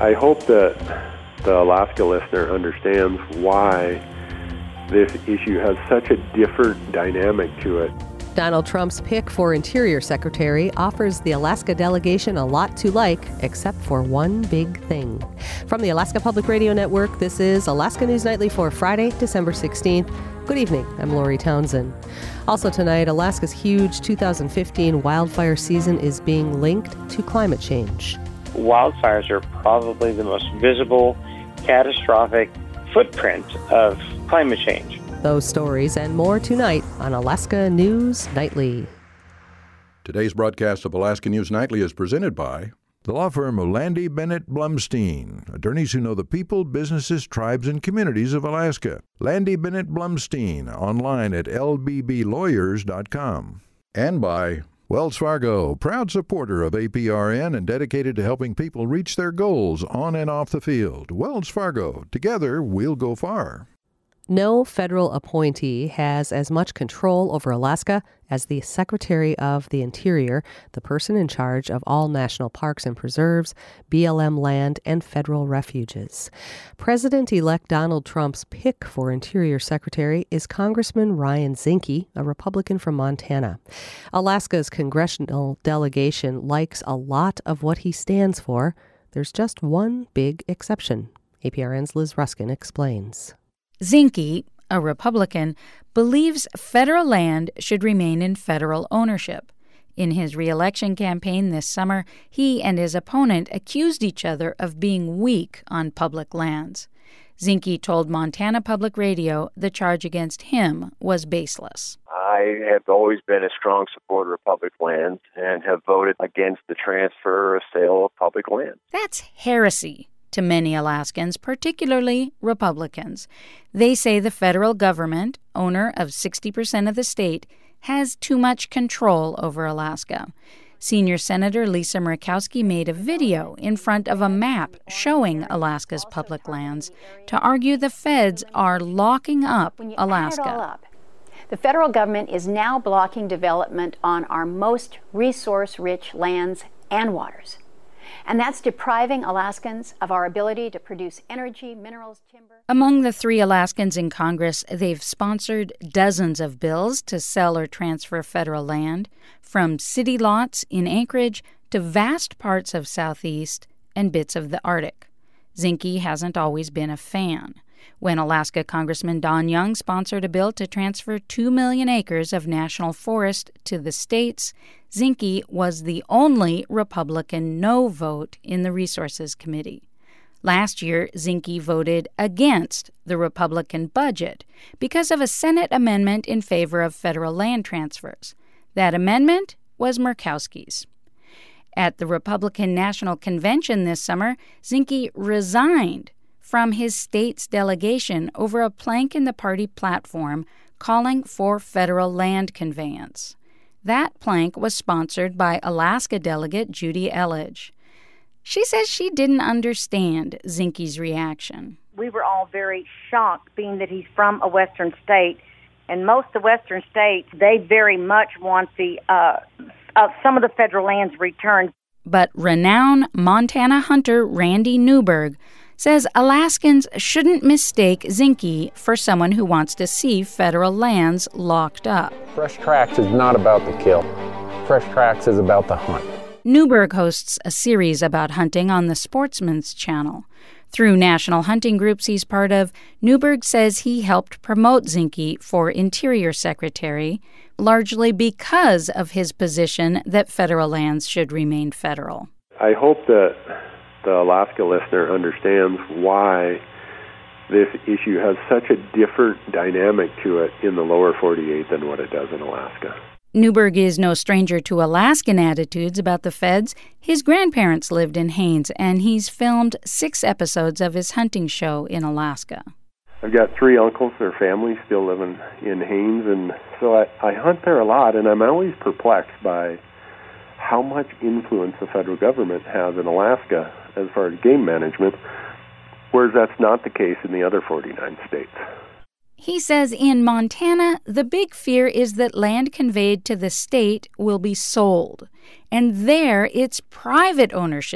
I hope that the Alaska listener understands why this issue has such a different dynamic to it. Donald Trump's pick for Interior Secretary offers the Alaska delegation a lot to like, except for one big thing. From the Alaska Public Radio Network, this is Alaska News Nightly for Friday, December 16th. Good evening. I'm Lori Townsend. Also tonight, Alaska's huge 2015 wildfire season is being linked to climate change. Wildfires are probably the most visible, catastrophic footprint of climate change. Those stories and more tonight on Alaska News Nightly. Today's broadcast of Alaska News Nightly is presented by the law firm of Landy Bennett Blumstein, attorneys who know the people, businesses, tribes, and communities of Alaska. Landy Bennett Blumstein, online at lbblawyers.com. And by Wells Fargo, proud supporter of APRN and dedicated to helping people reach their goals on and off the field. Wells Fargo, together we'll go far. No federal appointee has as much control over Alaska as the Secretary of the Interior, the person in charge of all national parks and preserves, BLM land, and federal refuges. President-elect Donald Trump's pick for Interior Secretary is Congressman Ryan Zinke, a Republican from Montana. Alaska's congressional delegation likes a lot of what he stands for. There's just one big exception. APRN's Liz Ruskin explains. Zinke, a Republican, believes federal land should remain in federal ownership. In his re-election campaign this summer, he and his opponent accused each other of being weak on public lands. Zinke told Montana Public Radio the charge against him was baseless. I have always been a strong supporter of public lands and have voted against the transfer or sale of public land. That's heresy to many Alaskans, particularly Republicans. They say the federal government, owner of 60% of the state, has too much control over Alaska. Senior Senator Lisa Murkowski made a video in front of a map showing Alaska's public lands to argue the feds are locking up Alaska. The federal government is now blocking development on our most resource-rich lands and waters. And that's depriving Alaskans of our ability to produce energy, minerals, timber. Among the 3 Alaskans in Congress, they've sponsored dozens of bills to sell or transfer federal land, from city lots in Anchorage to vast parts of Southeast and bits of the Arctic. Zinke hasn't always been a fan. When Alaska Congressman Don Young sponsored a bill to transfer 2 million acres of national forest to the states, Zinke was the only Republican no vote in the Resources Committee. Last year, Zinke voted against the Republican budget because of a Senate amendment in favor of federal land transfers. That amendment was Murkowski's. At the Republican National Convention this summer, Zinke resigned from his state's delegation over a plank in the party platform calling for federal land conveyance. That plank was sponsored by Alaska delegate Judy Elledge. She says she didn't understand Zinke's reaction. We were all very shocked, being that he's from a western state, and most of the western states, they very much want the some of the federal lands returned. But renowned Montana hunter Randy Newberg says Alaskans shouldn't mistake Zinke for someone who wants to see federal lands locked up. Fresh Tracks is not about the kill. Fresh Tracks is about the hunt. Newberg hosts a series about hunting on the Sportsman's Channel. Through national hunting groups he's part of, Newberg says he helped promote Zinke for Interior Secretary, largely because of his position that federal lands should remain federal. I hope that the Alaska listener understands why this issue has such a different dynamic to it in the lower 48 than what it does in Alaska. Newberg is no stranger to Alaskan attitudes about the feds. His grandparents lived in Haines, and he's filmed 6 episodes of his hunting show in Alaska. I've got 3 uncles, their families still living in Haines, and so I hunt there a lot, and I'm always perplexed by how much influence the federal government has in Alaska as far as game management, whereas that's not the case in the other 49 states. He says in Montana, the big fear is that land conveyed to the state will be sold, and there it's private ownership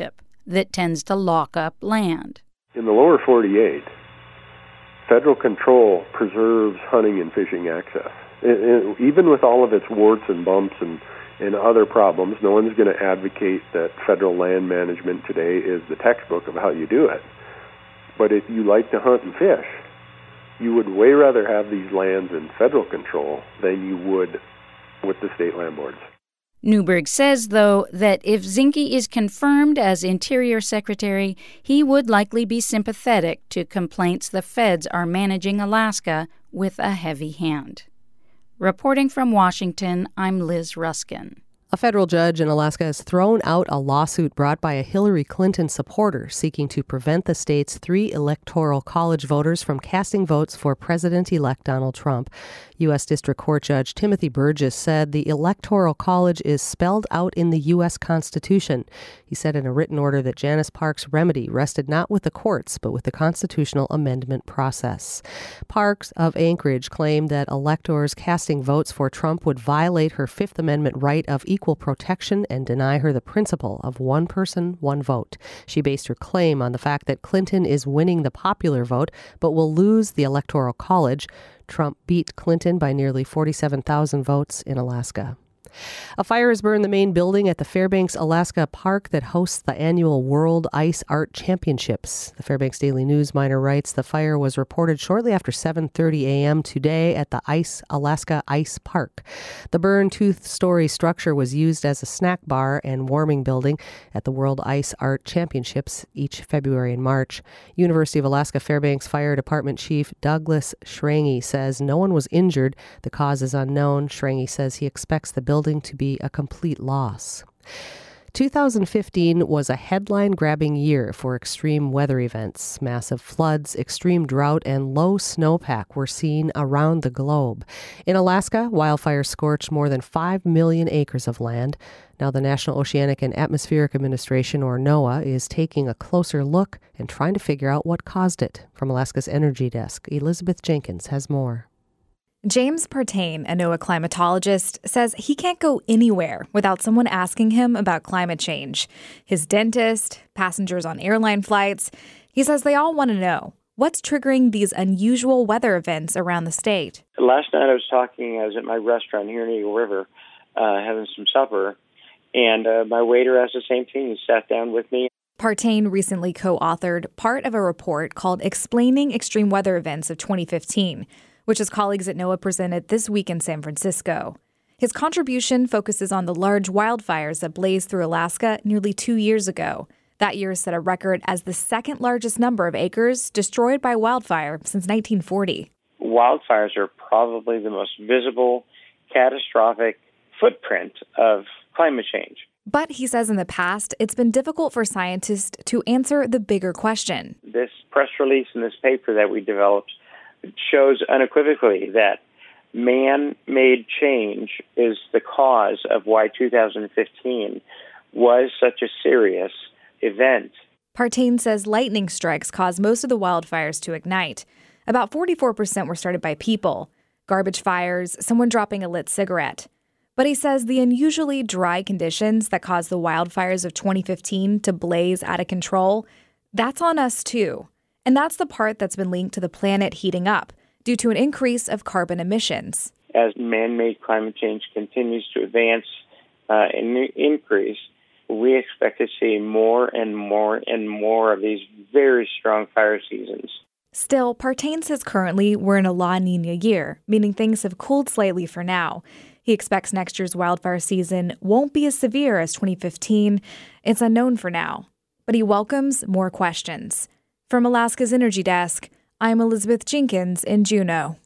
that tends to lock up land. In the lower 48, federal control preserves hunting and fishing access. Even with all of its warts and bumps and other problems, no one's going to advocate that federal land management today is the textbook of how you do it. But if you like to hunt and fish, you would way rather have these lands in federal control than you would with the state land boards. Newberg says, though, that if Zinke is confirmed as Interior Secretary, he would likely be sympathetic to complaints the feds are managing Alaska with a heavy hand. Reporting from Washington, I'm Liz Ruskin. A federal judge in Alaska has thrown out a lawsuit brought by a Hillary Clinton supporter seeking to prevent the state's 3 electoral college voters from casting votes for President-elect Donald Trump. U.S. District Court Judge Timothy Burgess said the Electoral College is spelled out in the U.S. Constitution. He said in a written order that Janice Park's remedy rested not with the courts, but with the constitutional amendment process. Parks of Anchorage claimed that electors casting votes for Trump would violate her Fifth Amendment right of equal protection and deny her the principle of one person, one vote. She based her claim on the fact that Clinton is winning the popular vote, but will lose the Electoral College. Trump beat Clinton by nearly 47,000 votes in Alaska. A fire has burned the main building at the Fairbanks, Alaska park that hosts the annual World Ice Art Championships. The Fairbanks Daily News miner writes the fire was reported shortly after 7:30 a.m. today at the Alaska Ice Park. The burned 2-story structure was used as a snack bar and warming building at the World Ice Art Championships each February and March. University of Alaska Fairbanks Fire Department Chief Douglas Schrange says no one was injured. The cause is unknown. Schrange says he expects the building to be a complete loss. 2015 was a headline-grabbing year for extreme weather events. Massive floods, extreme drought, and low snowpack were seen around the globe. In Alaska, wildfires scorched more than 5 million acres of land. Now the National Oceanic and Atmospheric Administration, or NOAA, is taking a closer look and trying to figure out what caused it. From Alaska's Energy Desk, Elizabeth Jenkins has more. James Partain, a NOAA climatologist, says he can't go anywhere without someone asking him about climate change. His dentist, passengers on airline flights, he says they all want to know what's triggering these unusual weather events around the state. Last night I was at my restaurant here in Eagle River, having some supper, and my waiter asked the same thing. He sat down with me. Partain recently co-authored part of a report called Explaining Extreme Weather Events of 2015, which his colleagues at NOAA presented this week in San Francisco. His contribution focuses on the large wildfires that blazed through Alaska nearly 2 years ago. That year set a record as the second largest number of acres destroyed by wildfire since 1940. Wildfires are probably the most visible, catastrophic footprint of climate change. But he says in the past, it's been difficult for scientists to answer the bigger question. This press release and this paper that we developed shows unequivocally that man-made change is the cause of why 2015 was such a serious event. Partain says lightning strikes caused most of the wildfires to ignite. About 44% were started by people, garbage fires, someone dropping a lit cigarette. But he says the unusually dry conditions that caused the wildfires of 2015 to blaze out of control, that's on us too. And that's the part that's been linked to the planet heating up due to an increase of carbon emissions. As man-made climate change continues to advance and increase, we expect to see more and more and more of these very strong fire seasons. Still, Partain says currently we're in a La Niña year, meaning things have cooled slightly for now. He expects next year's wildfire season won't be as severe as 2015. It's unknown for now. But he welcomes more questions. From Alaska's Energy Desk, I'm Elizabeth Jenkins in Juneau.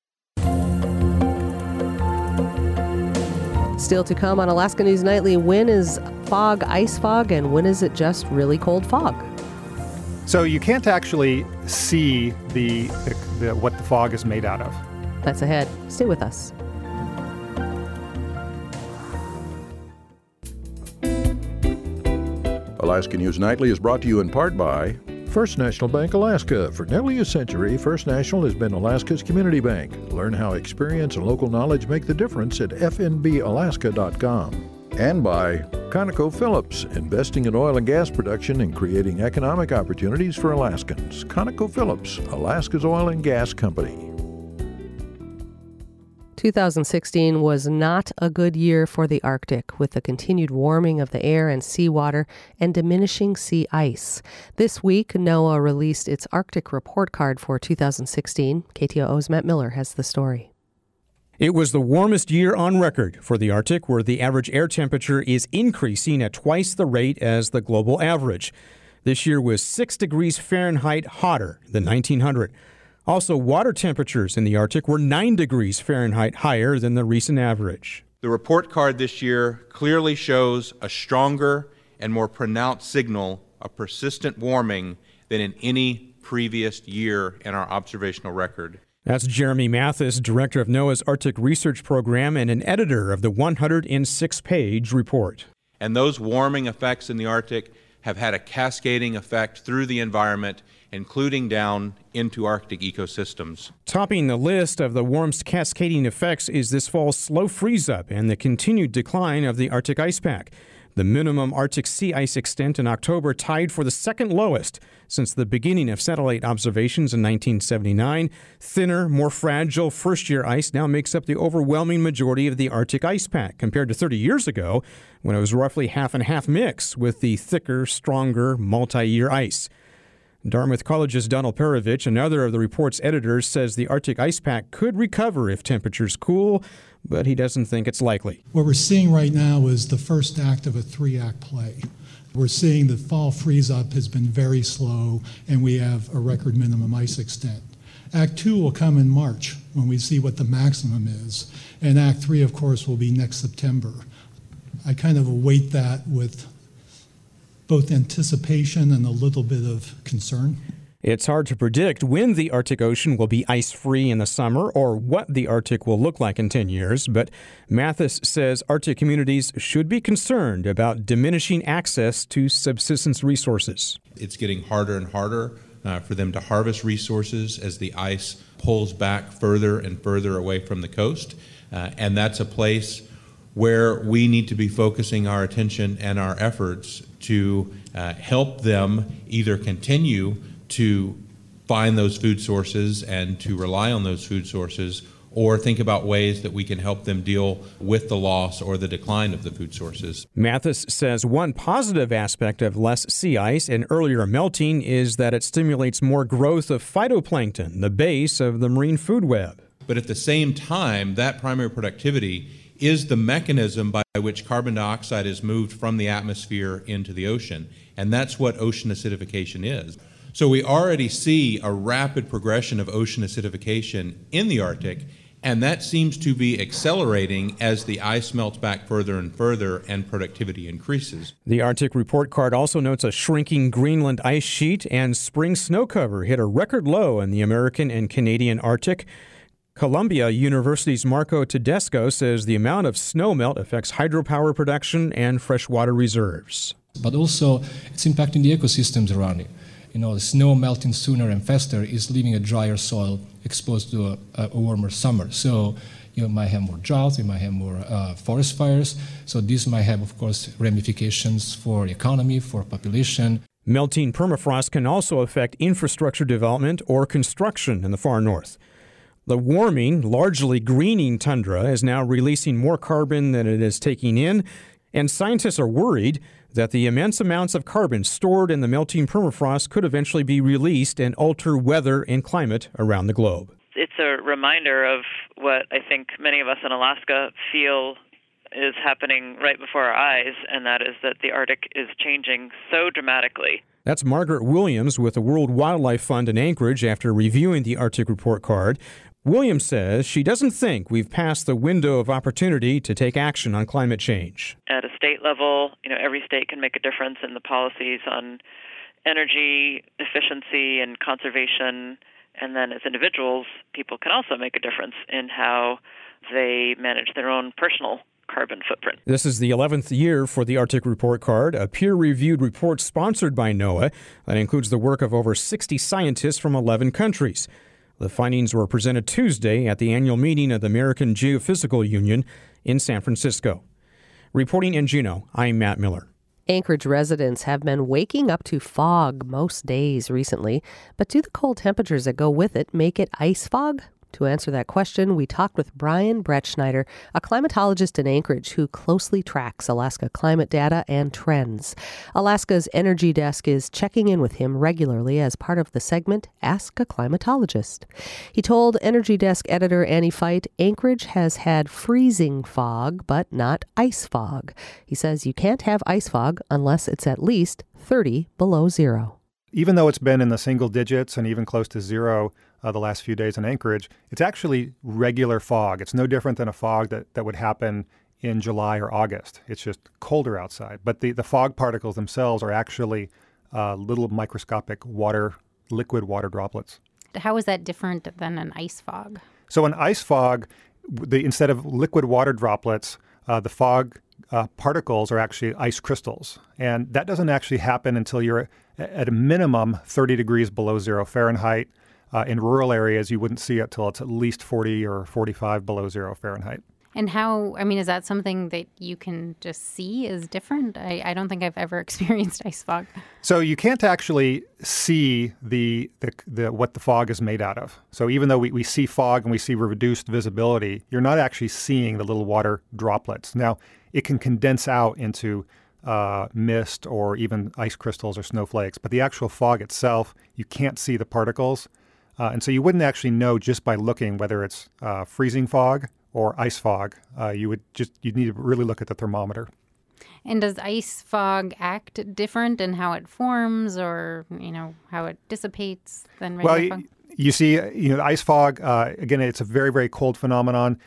Still to come on Alaska News Nightly, when is fog ice fog and when is it just really cold fog? So you can't actually see the what the fog is made out of. That's ahead. Stay with us. Alaska News Nightly is brought to you in part by First National Bank Alaska. For nearly a century, First National has been Alaska's community bank. Learn how experience and local knowledge make the difference at fnbalaska.com. And by ConocoPhillips, investing in oil and gas production and creating economic opportunities for Alaskans. ConocoPhillips, Alaska's oil and gas company. 2016 was not a good year for the Arctic, with the continued warming of the air and seawater and diminishing sea ice. This week, NOAA released its Arctic report card for 2016. KTOO's Matt Miller has the story. It was the warmest year on record for the Arctic, where the average air temperature is increasing at twice the rate as the global average. This year was 6 degrees Fahrenheit hotter than 1900. Also, water temperatures in the Arctic were 9 degrees Fahrenheit higher than the recent average. The report card this year clearly shows a stronger and more pronounced signal of persistent warming than in any previous year in our observational record. That's Jeremy Mathis, director of NOAA's Arctic Research Program and an editor of the 106-page report. And those warming effects in the Arctic have had a cascading effect through the environment, including down into Arctic ecosystems. Topping the list of the warm's cascading effects is this fall's slow freeze-up and the continued decline of the Arctic ice pack. The minimum Arctic sea ice extent in October tied for the second lowest since the beginning of satellite observations in 1979. Thinner, more fragile first-year ice now makes up the overwhelming majority of the Arctic ice pack, compared to 30 years ago when it was roughly half and half mix with the thicker, stronger, multi-year ice. Dartmouth College's Donald Perovich, another of the report's editors, says the Arctic ice pack could recover if temperatures cool, but he doesn't think it's likely. What we're seeing right now is the first act of a 3-act play. We're seeing the fall freeze-up has been very slow, and we have a record minimum ice extent. Act 2 will come in March, when we see what the maximum is, and Act 3, of course, will be next September. I kind of await that with both anticipation and a little bit of concern. It's hard to predict when the Arctic Ocean will be ice-free in the summer or what the Arctic will look like in 10 years, but Mathis says Arctic communities should be concerned about diminishing access to subsistence resources. It's getting harder and harder for them to harvest resources as the ice pulls back further and further away from the coast, and that's a place where we need to be focusing our attention and our efforts to help them either continue to find those food sources and to rely on those food sources, or think about ways that we can help them deal with the loss or the decline of the food sources. Mathis says one positive aspect of less sea ice and earlier melting is that it stimulates more growth of phytoplankton, the base of the marine food web. But at the same time, that primary productivity is the mechanism by which carbon dioxide is moved from the atmosphere into the ocean. And that's what ocean acidification is. So we already see a rapid progression of ocean acidification in the Arctic, and that seems to be accelerating as the ice melts back further and further and productivity increases. The Arctic report card also notes a shrinking Greenland ice sheet, and spring snow cover hit a record low in the American and Canadian Arctic. Columbia University's Marco Tedesco says the amount of snowmelt affects hydropower production and freshwater reserves. But also, it's impacting the ecosystems around it. You know, the snow melting sooner and faster is leaving a drier soil exposed to a warmer summer. So you might have more drought, you might have more forest fires. So this might have, of course, ramifications for the economy, for population. Melting permafrost can also affect infrastructure development or construction in the far north. The warming, largely greening tundra is now releasing more carbon than it is taking in, and scientists are worried that the immense amounts of carbon stored in the melting permafrost could eventually be released and alter weather and climate around the globe. It's a reminder of what I think many of us in Alaska feel is happening right before our eyes, and that is that the Arctic is changing so dramatically. That's Margaret Williams with the World Wildlife Fund in Anchorage after reviewing the Arctic report card. Williams says she doesn't think we've passed the window of opportunity to take action on climate change. At a state level, every state can make a difference in the policies on energy efficiency and conservation. And then as individuals, people can also make a difference in how they manage their own personal carbon footprint. This is the 11th year for the Arctic Report Card, a peer-reviewed report sponsored by NOAA that includes the work of over 60 scientists from 11 countries. The findings were presented Tuesday at the annual meeting of the American Geophysical Union in San Francisco. Reporting in Juneau, I'm Matt Miller. Anchorage residents have been waking up to fog most days recently, but do the cold temperatures that go with it make it ice fog? To answer that question, we talked with Brian Brettschneider, a climatologist in Anchorage who closely tracks Alaska climate data and trends. Alaska's Energy Desk is checking in with him regularly as part of the segment Ask a Climatologist. He told Energy Desk editor Annie Feit Anchorage has had freezing fog, but not ice fog. He says you can't have ice fog unless it's at least 30 below zero. Even though it's been in the single digits and even close to zero the last few days in Anchorage, it's actually regular fog. It's no different than a fog that would happen in July or August. It's just colder outside. But the fog particles themselves are actually little microscopic liquid water droplets. How is that different than an ice fog? So an ice fog, instead of liquid water droplets, the fog particles are actually ice crystals. And that doesn't actually happen until you're at a minimum 30 degrees below 0 Fahrenheit. In rural areas, you wouldn't see it till it's at least 40 or 45 below 0 Fahrenheit. And is that something that you can just see is different? I don't think I've ever experienced ice fog. So you can't actually see the what the fog is made out of. So even though we see fog and we see reduced visibility, you're not actually seeing the little water droplets. Now, it can condense out into mist or even ice crystals or snowflakes, but the actual fog itself, you can't see the particles. And so you wouldn't actually know just by looking whether it's freezing fog or ice fog. You'd need to really look at the thermometer. And does ice fog act different in how it forms or, how it dissipates than regular fog? You see, ice fog, again, it's a very, very cold phenomenon.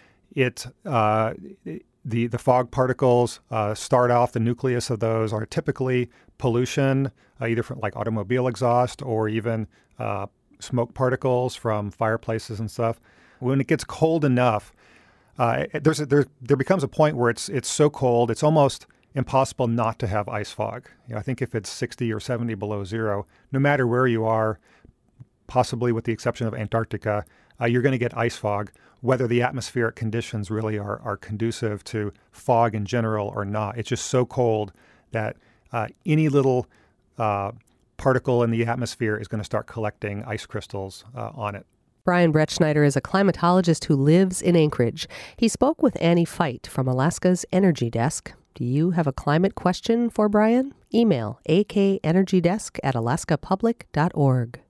The fog particles start off, the nucleus of those are typically pollution, either from like automobile exhaust or even smoke particles from fireplaces and stuff. When it gets cold enough, there becomes a point where it's so cold, it's almost impossible not to have ice fog. I think if it's 60 or 70 below zero, no matter where you are, possibly with the exception of Antarctica, you're going to get ice fog, whether the atmospheric conditions really are conducive to fog in general or not. It's just so cold that any little particle in the atmosphere is going to start collecting ice crystals on it. Brian Brettschneider is a climatologist who lives in Anchorage. He spoke with Annie Feit from Alaska's Energy Desk. Do you have a climate question for Brian? Email akenergydesk@alaskapublic.org.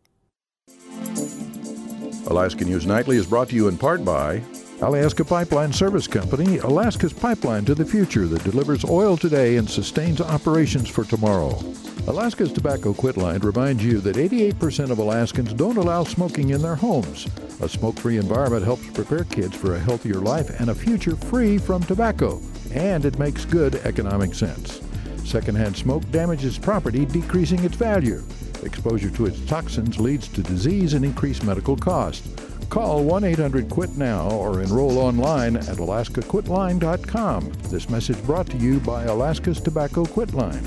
Alaska News Nightly is brought to you in part by Alaska Pipeline Service Company, Alaska's pipeline to the future that delivers oil today and sustains operations for tomorrow. Alaska's Tobacco Quit Line reminds you that 88% of Alaskans don't allow smoking in their homes. A smoke-free environment helps prepare kids for a healthier life and a future free from tobacco. And it makes good economic sense. Secondhand smoke damages property, decreasing its value. Exposure to its toxins leads to disease and increased medical costs. Call 1-800-QUIT-NOW or enroll online at alaskaquitline.com. This message brought to you by Alaska's Tobacco Quit Line.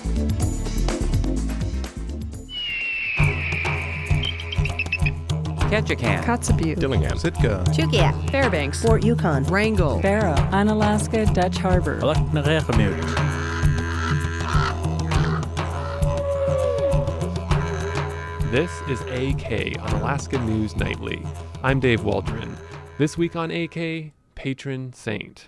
Ketchikan, Kotzebue, Dillingham, Sitka, Chukia, Fairbanks, Fort Yukon, Wrangell, Barrow, Unalaska, Dutch Harbor, This is AK on Alaska News Nightly. I'm Dave Waldron. This week on AK, Patron Saint.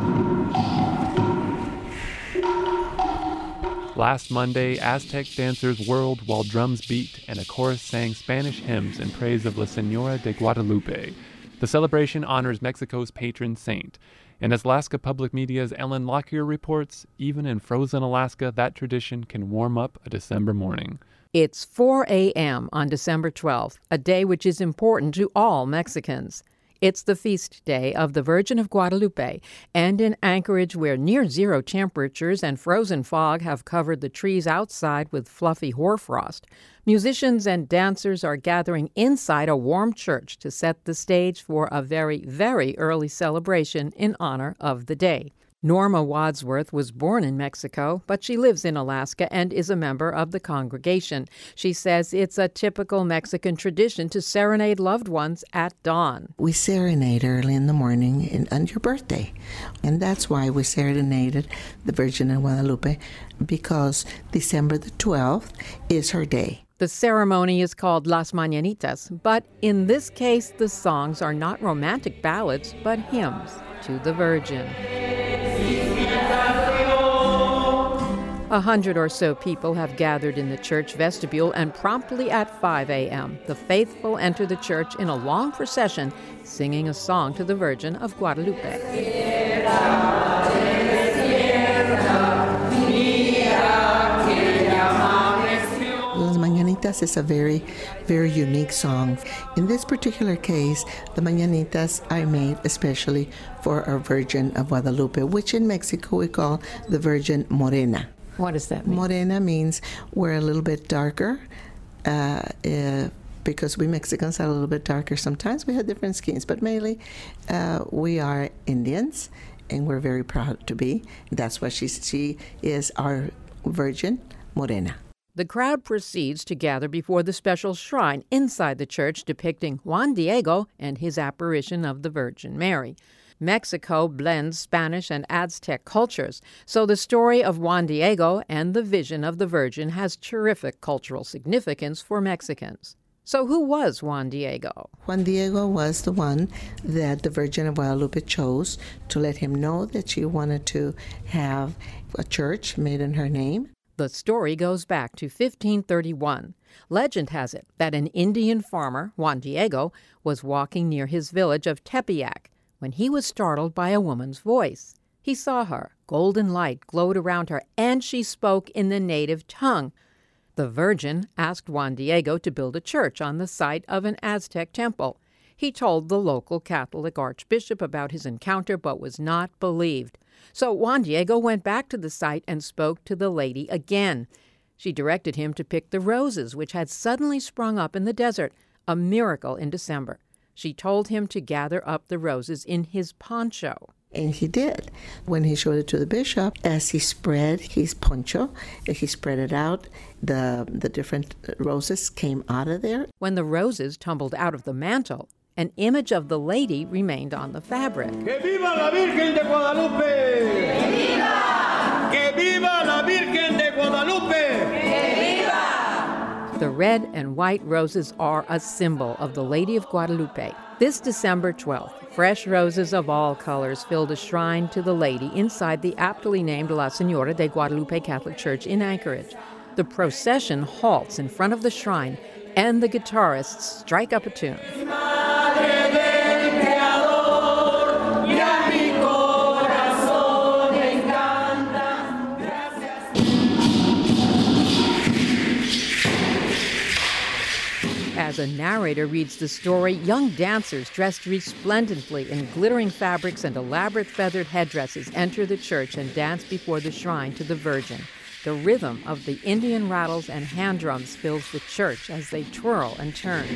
Last Monday, Aztec dancers whirled while drums beat and a chorus sang Spanish hymns in praise of La Señora de Guadalupe. The celebration honors Mexico's patron saint. And as Alaska Public Media's Ellen Lockyer reports, even in frozen Alaska, that tradition can warm up a December morning. It's 4 a.m. on December 12th, a day which is important to all Mexicans. It's the feast day of the Virgin of Guadalupe, and in Anchorage, where near-zero temperatures and frozen fog have covered the trees outside with fluffy hoarfrost, musicians and dancers are gathering inside a warm church to set the stage for a very, very early celebration in honor of the day. Norma Wadsworth was born in Mexico, but she lives in Alaska and is a member of the congregation. She says it's a typical Mexican tradition to serenade loved ones at dawn. We serenade early in the morning on your birthday, and that's why we serenaded the Virgin of Guadalupe, because December the 12th is her day. The ceremony is called Las Mañanitas, but in this case, the songs are not romantic ballads, but hymns to the Virgin. 100 or so people have gathered in the church vestibule, and promptly at 5 a.m., the faithful enter the church in a long procession, singing a song to the Virgin of Guadalupe. Las Mañanitas is a very, very unique song. In this particular case, the Mañanitas are made especially for our Virgin of Guadalupe, which in Mexico we call the Virgin Morena. What does that mean? Morena means we're a little bit darker, because we Mexicans are a little bit darker sometimes. We have different skins, but mainly we are Indians, and we're very proud to be. That's why she is our Virgin Morena. The crowd proceeds to gather before the special shrine inside the church depicting Juan Diego and his apparition of the Virgin Mary. Mexico blends Spanish and Aztec cultures, so the story of Juan Diego and the vision of the Virgin has terrific cultural significance for Mexicans. So who was Juan Diego? Juan Diego was the one that the Virgin of Guadalupe chose to let him know that she wanted to have a church made in her name. The story goes back to 1531. Legend has it that an Indian farmer, Juan Diego, was walking near his village of Tepeyac when he was startled by a woman's voice. He saw her, golden light glowed around her, and she spoke in the native tongue. The Virgin asked Juan Diego to build a church on the site of an Aztec temple. He told the local Catholic archbishop about his encounter, but was not believed. So Juan Diego went back to the site and spoke to the lady again. She directed him to pick the roses which had suddenly sprung up in the desert, a miracle in December. She told him to gather up the roses in his poncho. And he did. When he showed it to the bishop, as he spread his poncho, he spread it out, the different roses came out of there. When the roses tumbled out of the mantle, an image of the lady remained on the fabric. ¡Que viva la Virgen de Guadalupe! ¡Que viva! ¡Que viva la Virgen de Guadalupe! ¡Que viva! The red and white roses are a symbol of the Lady of Guadalupe. This December 12th, fresh roses of all colors filled a shrine to the Lady inside the aptly named La Señora de Guadalupe Catholic Church in Anchorage. The procession halts in front of the shrine, and the guitarists strike up a tune. As a narrator reads the story, young dancers dressed resplendently in glittering fabrics and elaborate feathered headdresses enter the church and dance before the shrine to the Virgin. The rhythm of the Indian rattles and hand drums fills the church as they twirl and turn.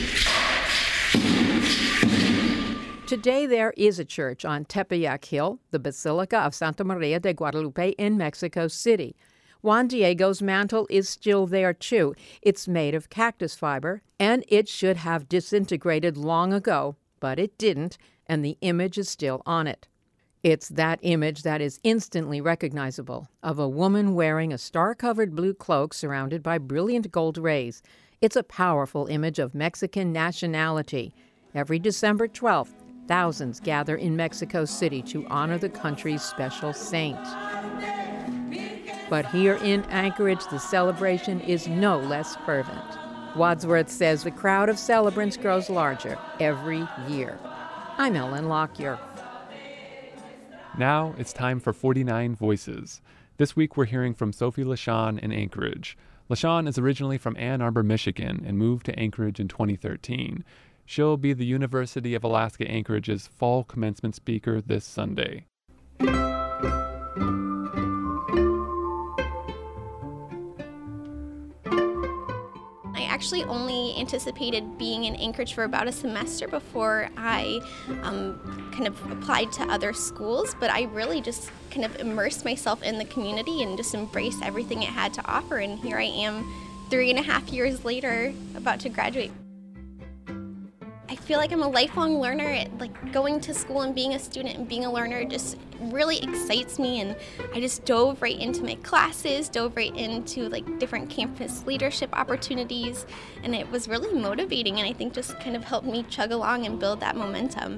Today there is a church on Tepeyac Hill, the Basilica of Santa Maria de Guadalupe in Mexico City. Juan Diego's mantle is still there, too. It's made of cactus fiber, and it should have disintegrated long ago, but it didn't, and the image is still on it. It's that image that is instantly recognizable, of a woman wearing a star-covered blue cloak surrounded by brilliant gold rays. It's a powerful image of Mexican nationality. Every December 12th, thousands gather in Mexico City to honor the country's special saint. But here in Anchorage, the celebration is no less fervent. Wadsworth says the crowd of celebrants grows larger every year. I'm Ellen Lockyer. Now it's time for 49 Voices. This week we're hearing from Sophie LaShawn in Anchorage. LaShawn is originally from Ann Arbor, Michigan, and moved to Anchorage in 2013. She'll be the University of Alaska Anchorage's fall commencement speaker this Sunday. I actually only anticipated being in Anchorage for about a semester before I kind of applied to other schools, but I really just kind of immersed myself in the community and just embraced everything it had to offer, and here I am 3.5 years later, about to graduate. I feel like I'm a lifelong learner. Like, going to school and being a student and being a learner just really excites me, and I just dove right into my classes, dove right into like different campus leadership opportunities, and it was really motivating, and I think just kind of helped me chug along and build that momentum.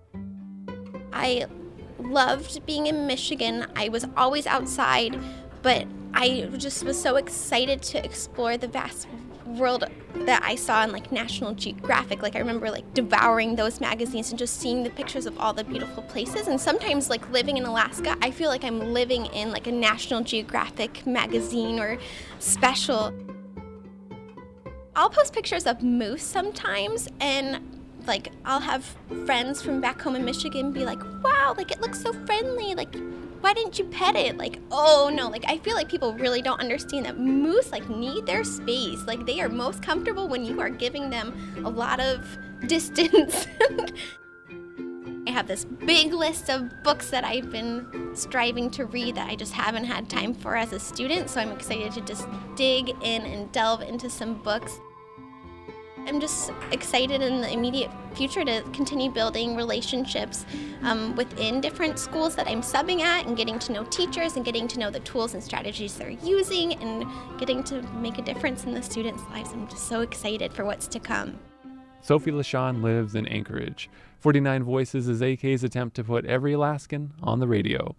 I loved being in Michigan. I was always outside, but I just was so excited to explore the vast world that I saw in like National Geographic. Like, I remember like devouring those magazines and just seeing the pictures of all the beautiful places. And sometimes, like, living in Alaska, I feel like I'm living in like a National Geographic magazine or special. I'll post pictures of moose sometimes, and like I'll have friends from back home in Michigan be like, wow, like it looks so friendly, like why didn't you pet it? Like, oh no, like I feel like people really don't understand that moose like need their space. Like, they are most comfortable when you are giving them a lot of distance. I have this big list of books that I've been striving to read that I just haven't had time for as a student, so I'm excited to just dig in and delve into some books. I'm just excited in the immediate future to continue building relationships within different schools that I'm subbing at, and getting to know teachers and getting to know the tools and strategies they're using, and getting to make a difference in the students' lives. I'm just so excited for what's to come. Sophie LaShawn lives in Anchorage. 49 Voices is AK's attempt to put every Alaskan on the radio.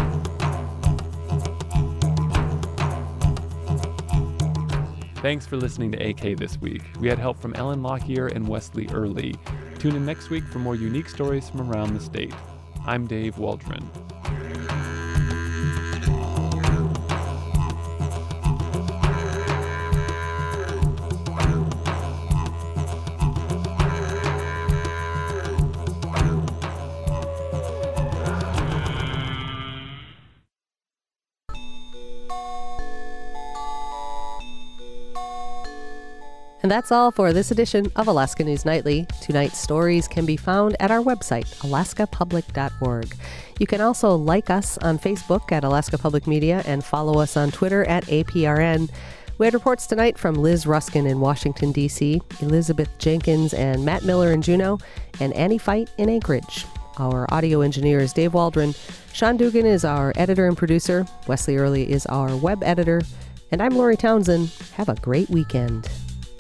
Thanks for listening to AK this week. We had help from Ellen Lockyer and Wesley Early. Tune in next week for more unique stories from around the state. I'm Dave Waldron. And that's all for this edition of Alaska News Nightly. Tonight's stories can be found at our website, alaskapublic.org. You can also like us on Facebook at Alaska Public Media and follow us on Twitter at APRN. We had reports tonight from Liz Ruskin in Washington, D.C., Elizabeth Jenkins and Matt Miller in Juneau, and Annie Fight in Anchorage. Our audio engineer is Dave Waldron. Sean Dugan is our editor and producer. Wesley Early is our web editor. And I'm Lori Townsend. Have a great weekend.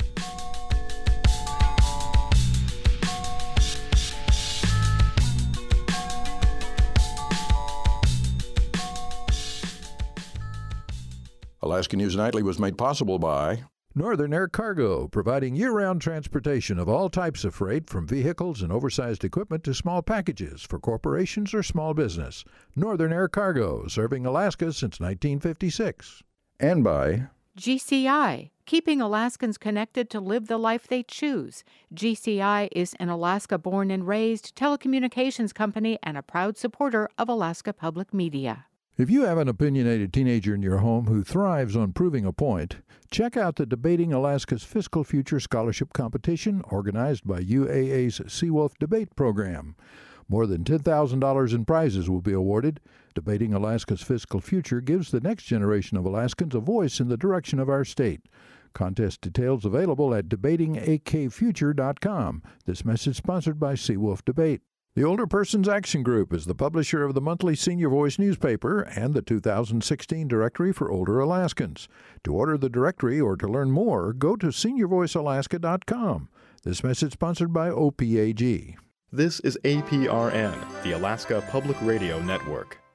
Alaska News Nightly was made possible by Northern Air Cargo, providing year-round transportation of all types of freight, from vehicles and oversized equipment to small packages for corporations or small business. Northern Air Cargo, serving Alaska since 1956. And by GCI, keeping Alaskans connected to live the life they choose. GCI is an Alaska-born and raised telecommunications company and a proud supporter of Alaska Public Media. If you have an opinionated teenager in your home who thrives on proving a point, check out the Debating Alaska's Fiscal Future Scholarship Competition organized by UAA's Seawolf Debate Program. More than $10,000 in prizes will be awarded. Debating Alaska's Fiscal Future gives the next generation of Alaskans a voice in the direction of our state. Contest details available at debatingakfuture.com. This message sponsored by Seawolf Debate. The Older Persons Action Group is the publisher of the monthly Senior Voice newspaper and the 2016 Directory for Older Alaskans. To order the directory or to learn more, go to seniorvoicealaska.com. This message sponsored by OPAG. This is APRN, the Alaska Public Radio Network.